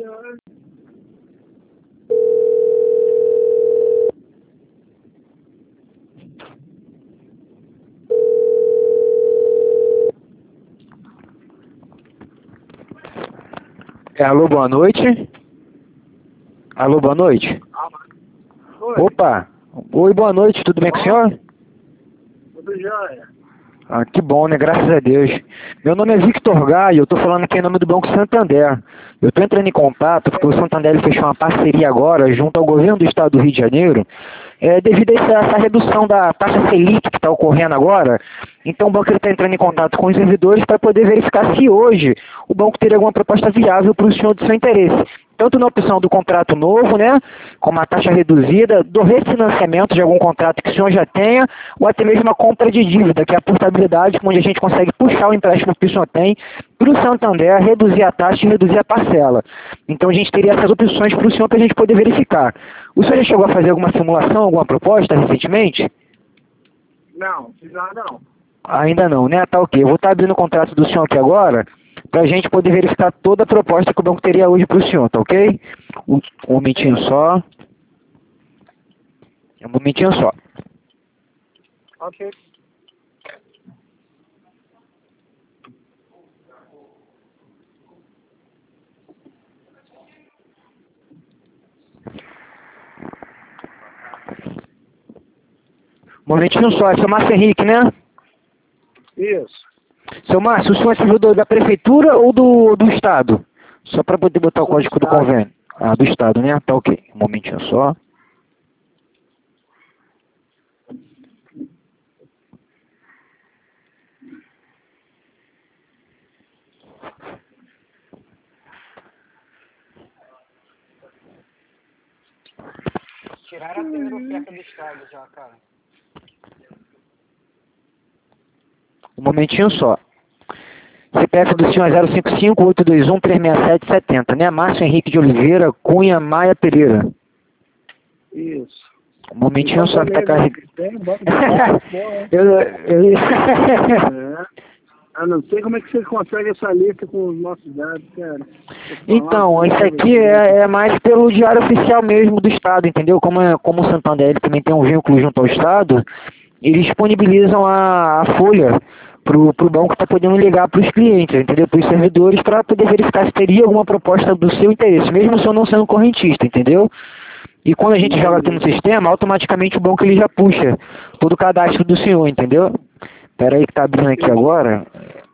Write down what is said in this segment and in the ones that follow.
ai. Alô, boa noite. Alô, boa noite. Oi, Opa. Oi, boa noite. Tudo bem com o senhor? tudo jóia. Ah, que bom, né? Graças a Deus. Meu nome é Victor Gaio, eu tô falando aqui em nome do Banco Santander. Eu tô entrando em contato porque o Santander ele fechou uma parceria agora junto ao governo do estado do Rio de Janeiro, devido a essa redução da taxa Selic que está ocorrendo agora. Então o banco está entrando em contato com os servidores para poder verificar se hoje o banco teria alguma proposta viável para o senhor do seu interesse. Tanto na opção do contrato novo, né, com uma taxa reduzida, do refinanciamento de algum contrato que o senhor já tenha, ou até mesmo a compra de dívida, que é a portabilidade, onde a gente consegue puxar o empréstimo que o senhor tem para o Santander, reduzir a taxa e reduzir a parcela. Então a gente teria essas opções para o senhor para a gente poder verificar. O senhor já chegou a fazer alguma simulação, alguma proposta recentemente? Não, fiz nada não. Ainda não, né? Tá ok. Eu vou estar abrindo o contrato do senhor aqui agora, para a gente poder verificar toda a proposta que o banco teria hoje para o senhor, tá ok? Um momentinho só. Um momentinho só. Ok. Um momentinho só. É seu Márcio Henrique, né? Isso. Seu Márcio, o senhor é servidor da prefeitura ou do estado? Só para poder botar o Sou do código do estado. convênio. Ah, do estado, né? Tá ok. Um momentinho só. Tiraram a primeira oferta do estado já, cara. Um momentinho só. CPF do senhor é 055-821-367-70, né? Márcio Henrique de Oliveira Cunha Maia Pereira. Isso. Um momentinho só que tá carregando. Tem um banco de dados, porra. Eu não sei como é que você consegue essa lista com os nossos dados, cara. Então, isso aqui é mais pelo diário oficial mesmo do Estado, entendeu? Como o Santander ele também tem um vínculo junto ao Estado, eles disponibilizam a folha pro banco para poder ligar para os clientes, entendeu? Para os servidores, para poder verificar se teria alguma proposta do seu interesse, mesmo o senhor não sendo correntista, entendeu? E quando a gente joga aqui no sistema, automaticamente o banco ele já puxa todo o cadastro do senhor, entendeu? Espera aí que tá abrindo aqui agora.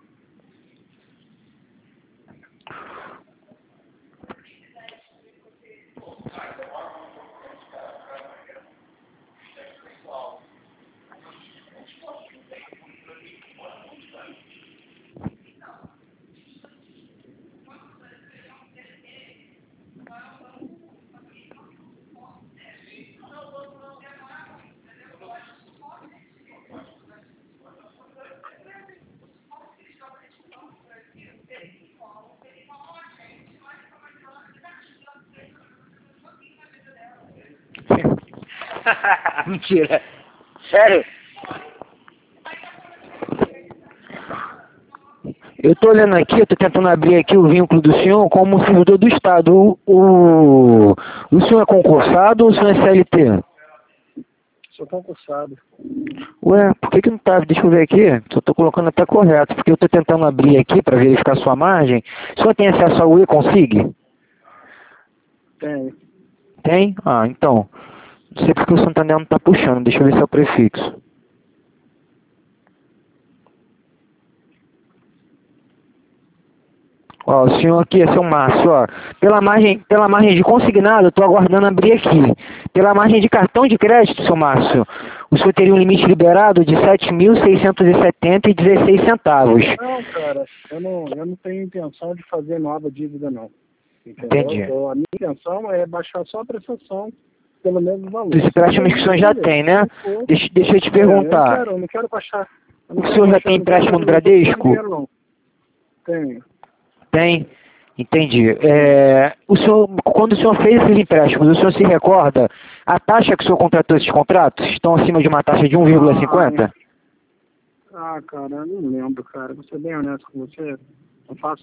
Mentira. Sério? Eu tô olhando aqui, eu tô tentando abrir aqui o vínculo do senhor como servidor do Estado. O senhor é concursado ou o senhor é CLT? Sou concursado. Ué, por que não tá? Deixa eu ver aqui. Só tô colocando até correto, porque eu tô tentando abrir aqui para verificar sua margem. O senhor tem acesso ao e-consig? Tem. Tem? Ah, então. Não sei porque o Santander não tá puxando. Deixa eu ver se é o prefixo. Ó, o senhor aqui é seu Márcio, ó. Pela margem de consignado, eu tô aguardando abrir aqui. Pela margem de cartão de crédito, seu Márcio, o senhor teria um limite liberado de 7.670,16 centavos. Não, cara, eu não tenho intenção de fazer nova dívida, não. Entendeu? Entendi. A minha intenção é baixar só a prestação pelo mesmo valor. Dos empréstimos que o senhor já tem, né? Deixa eu te perguntar. Eu não quero baixar. O senhor já tem empréstimo no Bradesco? Não. Tenho. Tem? Entendi. Quando o senhor fez esses empréstimos, o senhor se recorda a taxa que o senhor contratou esses contratos? Estão acima de uma taxa de 1,50? Ah, cara, eu não lembro, cara. Vou ser bem honesto com você. Não faço